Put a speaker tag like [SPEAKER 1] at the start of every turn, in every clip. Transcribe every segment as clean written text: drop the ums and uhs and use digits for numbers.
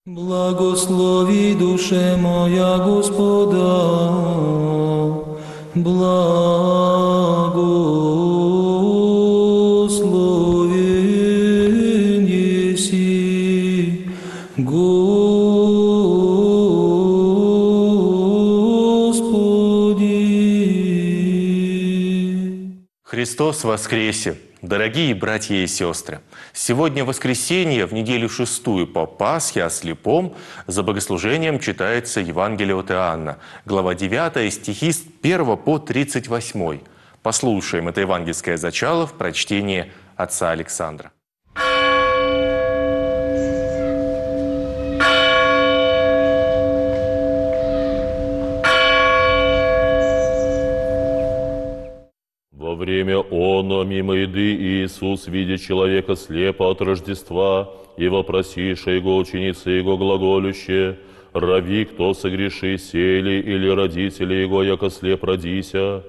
[SPEAKER 1] Благослови душе моя Господа, благословен еси, Господи.
[SPEAKER 2] Христос воскресе! Дорогие братья и сестры! Сегодня воскресенье, в неделю шестую по Пасхе о слепом, за богослужением читается Евангелие от Иоанна, глава 9, стихи с 1 по 38. Послушаем это евангельское зачало в прочтении отца Александра.
[SPEAKER 3] Во время оно мимо еды Иисус, видя человека слепо от Рождества, и вопросиша его ученицы его глаголюще: «Рави, кто согреши, сели или родители его, яко слеп родися?»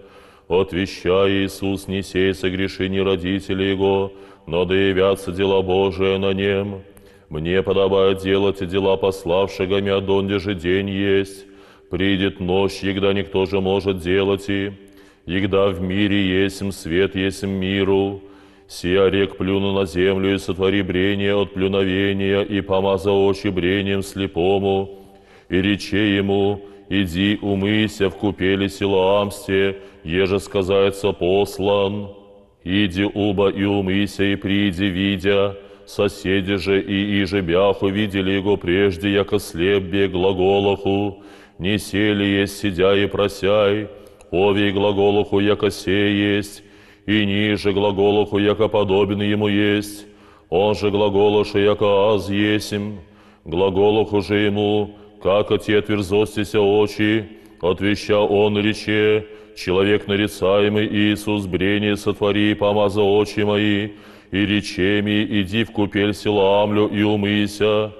[SPEAKER 3] Отвещая Иисус: «Не сей согреши, не родители его, но да явятся дела Божия на нем. Мне подобает делать и дела пославшего мя, донде же день есть. Придет ночь, егда никто же может делать и... Егда в мире есмь свет, есмь миру, сия рек плюну на землю и сотвори брение от плюновения, и помаза очи брением слепому, и рече ему: иди умыйся в купели Силоамсте, еже сказается послан. Иди уба и умыйся, и приди, видя. Соседи же и иже бяху видели его прежде, яко слеп бег глаголоху, не сели есть, сидя и просяй. Овей глаголоху, яко сей есть, и ниже глаголоху, яко подобен ему есть. Он же глаголоше, яко аз есмь. Глаголоху же ему, как те отверзостися очи, отвеща он рече: человек нарицаемый Иисус, брение сотвори, помаза очи мои, и рече ми: иди в купель Силоамлю и умыйся.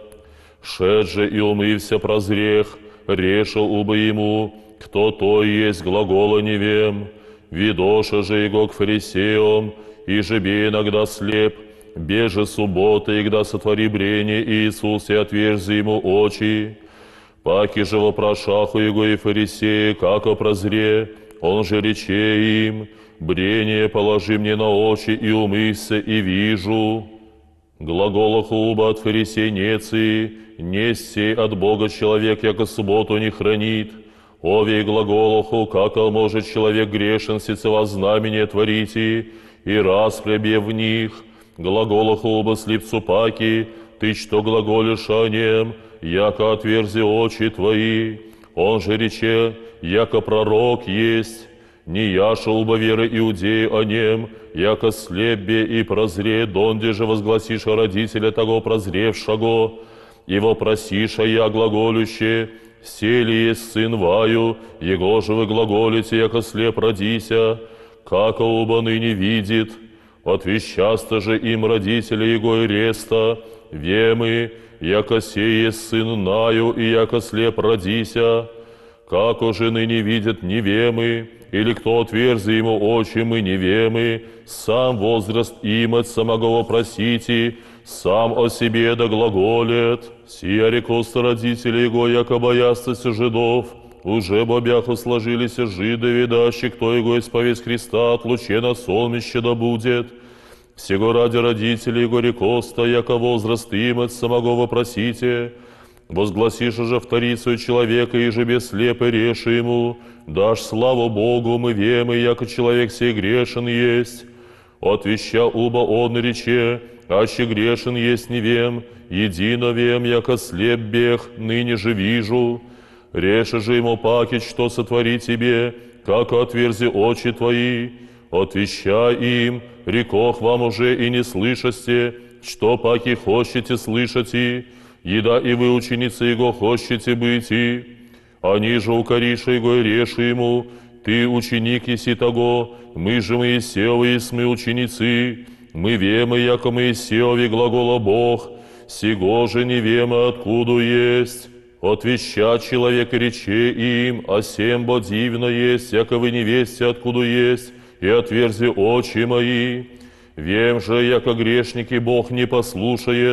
[SPEAKER 3] Шед же и умывся прозрех, решил убо ему, кто то есть глагола не вем. Видоша же его к фарисеям, и же бе иногда слеп, беже суббота, игда сотвори брение Иисус, и отверзи ему очи. Паки же вопрошаху его и фарисеи, како прозре, он же рече им: брение положи мне на очи, и умыйся, и вижу. Глаголоху уба от фарисей неции, не сей от Бога человек, яко субботу не хранит. Овей глаголоху, как может человек грешен сецева знамение творите, и распрябе в них. Глаголоху оба слепцу паки, ты что глаголишь о нем, яко отверзи очи твои. Он же рече, яко пророк есть. Не яша уба веры иудеи о нем, яко слепбе и прозре, донде же возгласишь родителя того прозревшего, и вопросиша я глаголюще: сели есть сын ваю, его же вы глаголите, яко слеп родися, како оба ныне видит. Отвещаста же им родители его и реста, вемы, яко сей есть сын наю, и яко слеп родися. Како же ныне видят невемы, или кто отверзи ему очи, мы невемы, сам возраст им от самого просите, сам о себе да глаголет. Сия рекоста родители его, яко боястся жидов, уже бобяху сложились жиды, видащи, кто его исповедь Христа от луче на солнце да будет. Всего ради родителей его рекоста, яко возраст им от самого вопросите. Возгласишь же вторицу человека, и же без слепы реши ему, дашь славу Богу, мы вемы, яко человек сей грешен есть. Отвеща уба он рече: аще грешен есть не вем, едино вем, яко слеп бег, ныне же вижу. Реши же ему паки, что сотвори тебе, как отверзи очи твои. Отвеща им: рекох вам уже и не слышасте, что паки хочете слышать и, еда и вы ученицы его хочете быть и. Они же укориша его и реши ему: ты ученик еси того, мы же Моисеевы и мы ученицы. Мы вемы, яко Моисееве глагола Бог, сего же не вемы, откуда есть. Отвеща человек рече им: а сем бо дивно есть, яко вы не весте, откуда есть, и отверзи очи мои. Вем же, яко грешники Бог не послушает,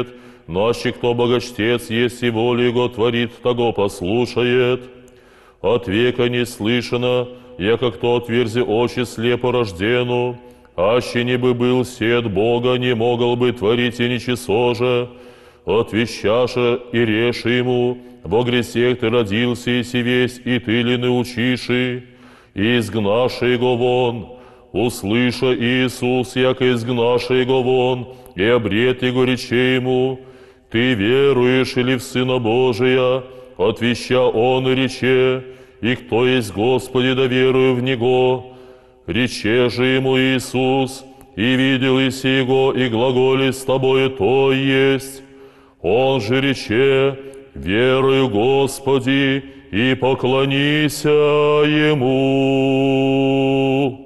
[SPEAKER 3] Наще кто богочтец, если волю Его творит, того послушает. От века не слышано, яко кто отверзи очи слепо рождену, аще не бы был сед Бога, не могал бы творить и ничего же. Отвещаша и реши ему, во гресех ты родился, и си весь, и ты ли научиши, и изгнаши его вон. Услыша Иисус, яко изгнаши его вон, и обрет его рече ему, ты веруешь или в Сына Божия? Отвеща он и рече, и кто есть Господи, да верую в Него. Рече же ему Иисус, и видел и сего, и глаголи с тобою то есть. Он же рече, верую Господи, и поклонися Ему.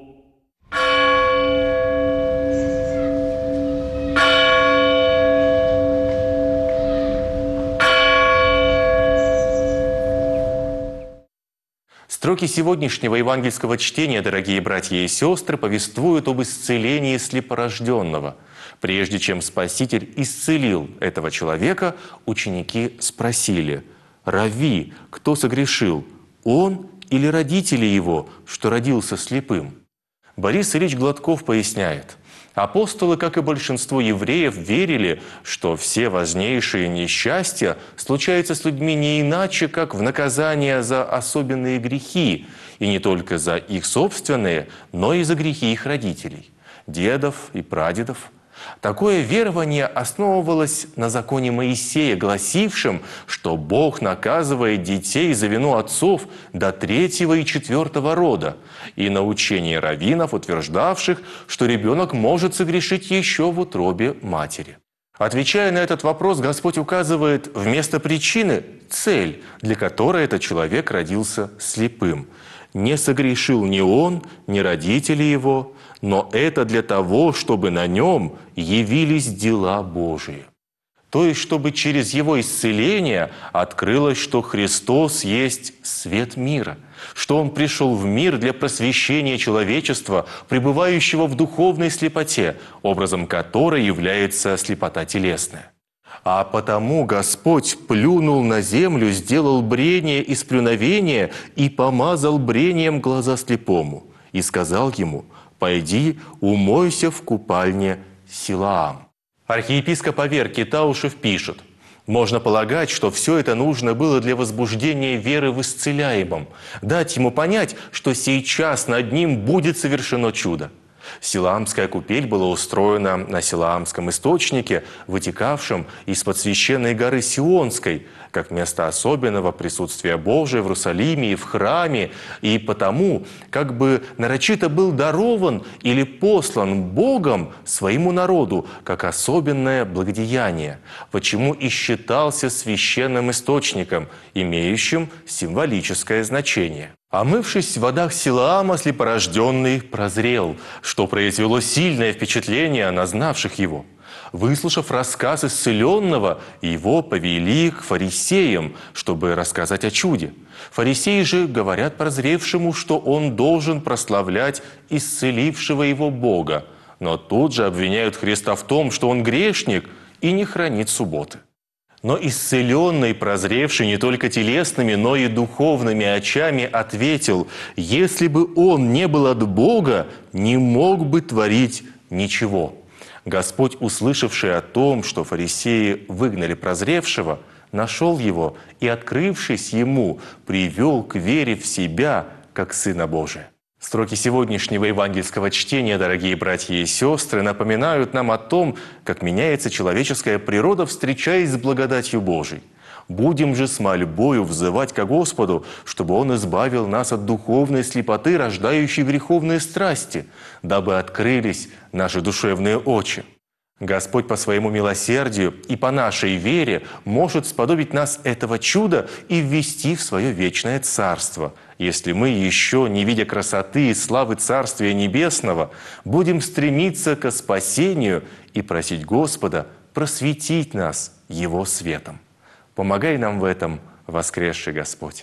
[SPEAKER 2] Строки сегодняшнего евангельского чтения, дорогие братья и сестры, повествуют об исцелении слепорожденного. Прежде чем Спаситель исцелил этого человека, ученики спросили: «Рави, кто согрешил, он или родители его, что родился слепым?» Борис Ильич Гладков поясняет: апостолы, как и большинство евреев, верили, что все важнейшие несчастья случаются с людьми не иначе, как в наказание за особенные грехи, и не только за их собственные, но и за грехи их родителей, дедов и прадедов. Такое верование основывалось на законе Моисея, гласившем, что Бог наказывает детей за вину отцов до 3-го и 4-го рода, и на учении раввинов, утверждавших, что ребенок может согрешить еще в утробе матери. Отвечая на этот вопрос, Господь указывает вместо причины цель, для которой этот человек родился слепым. Не согрешил ни он, ни родители его, но это для того, чтобы на нем явились дела Божии. То есть, чтобы через его исцеление открылось, что Христос есть свет мира, что Он пришел в мир для просвещения человечества, пребывающего в духовной слепоте, образом которой является слепота телесная. А потому Господь плюнул на землю, сделал брение из плюновения и помазал брением глаза слепому, и сказал ему: «Пойди, умойся в купальне Силаам». Архиепископ Авер Китаушев пишет: можно полагать, что все это нужно было для возбуждения веры в исцеляемом, дать ему понять, что сейчас над ним будет совершено чудо. Силаамская купель была устроена на Силаамском источнике, вытекавшем из-под священной горы Сионской, как место особенного присутствия Божия в Иерусалиме и в храме, и потому как бы нарочито был дарован или послан Богом своему народу, как особенное благодеяние, почему и считался священным источником, имеющим символическое значение. Омывшись в водах Силаама, слепорожденный прозрел, что произвело сильное впечатление на знавших его. Выслушав рассказ исцеленного, его повели к фарисеям, чтобы рассказать о чуде. Фарисеи же говорят прозревшему, что он должен прославлять исцелившего его Бога, но тут же обвиняют Христа в том, что он грешник и не хранит субботы. Но исцеленный, прозревший не только телесными, но и духовными очами, ответил: если бы он не был от Бога, не мог бы творить ничего. Господь, услышавший о том, что фарисеи выгнали прозревшего, нашел его и, открывшись ему, привел к вере в себя, как Сына Божия. Строки сегодняшнего евангельского чтения, дорогие братья и сестры, напоминают нам о том, как меняется человеческая природа, встречаясь с благодатью Божией. Будем же с мольбою взывать ко Господу, чтобы Он избавил нас от духовной слепоты, рождающей греховные страсти, дабы открылись наши душевные очи. Господь по своему милосердию и по нашей вере может сподобить нас этого чуда и ввести в свое вечное Царство, если мы, еще не видя красоты и славы Царствия Небесного, будем стремиться ко спасению и просить Господа просветить нас Его светом. Помогай нам в этом, воскресший Господь.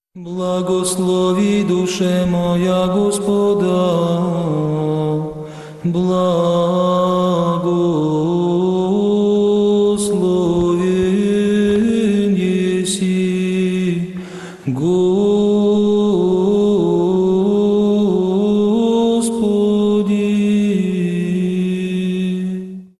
[SPEAKER 1] Благослови душе моя Господа, благослови. Господи,